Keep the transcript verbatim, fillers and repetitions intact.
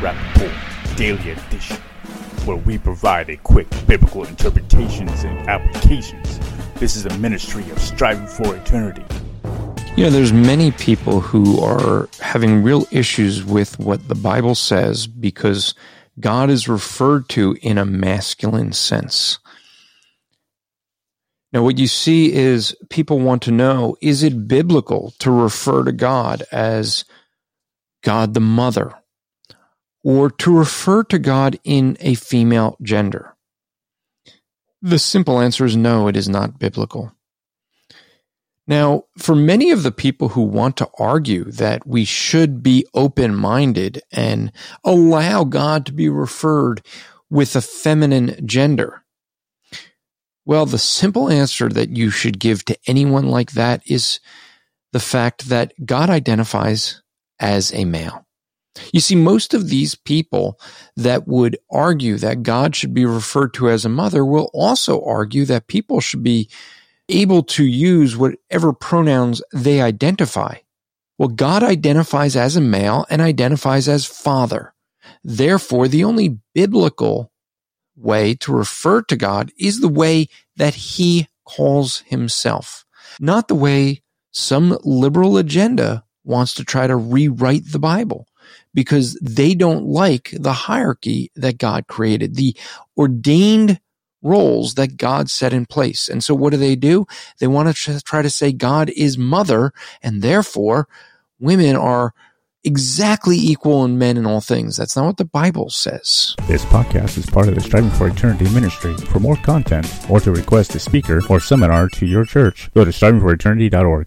Rappaport Daily Edition, where we provide a quick biblical interpretations and applications. This is a ministry of striving for eternity. You know, there's many people who are having real issues with what the Bible says because God is referred to in a masculine sense. Now, what you see is people want to know, is it biblical to refer to God as God the Mother, or to refer to God in a female gender? The simple answer is no, it is not biblical. Now, for many of the people who want to argue that we should be open-minded and allow God to be referred with a feminine gender, well, the simple answer that you should give to anyone like that is the fact that God identifies as a male. You see, most of these people that would argue that God should be referred to as a mother will also argue that people should be able to use whatever pronouns they identify. Well, God identifies as a male and identifies as father. Therefore, the only biblical way to refer to God is the way that he calls himself, not the way some liberal agenda wants to try to rewrite the Bible, because they don't like the hierarchy that God created, the ordained roles that God set in place. And so what do they do? They want to try to say God is mother, and therefore women are exactly equal in men in all things. That's not what the Bible says. This podcast is part of the Striving for Eternity ministry. For more content, or to request a speaker or seminar to your church, go to striving for eternity dot org.